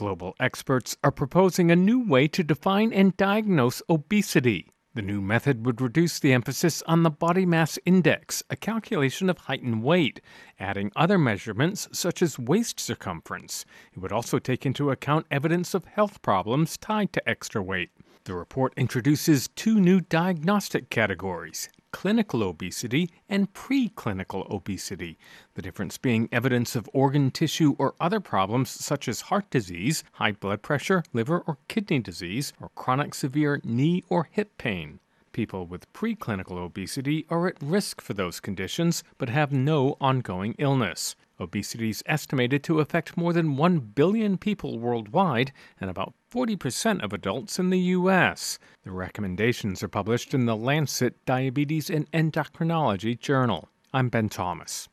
Global experts are proposing a new way to define and diagnose obesity. The new method would reduce the emphasis on the body mass index, a calculation of height and weight, adding other measurements such as waist circumference. It would also take into account evidence of health problems tied to extra weight. The report introduces two new diagnostic categories: clinical obesity and preclinical obesity, the difference being evidence of organ tissue or other problems such as heart disease, high blood pressure, liver or kidney disease, or chronic severe knee or hip pain. People with preclinical obesity are at risk for those conditions but have no ongoing illness. Obesity is estimated to affect more than 1 billion people worldwide and about 40% of adults in the U.S. The recommendations are published in the Lancet Diabetes and Endocrinology Journal. I'm Ben Thomas.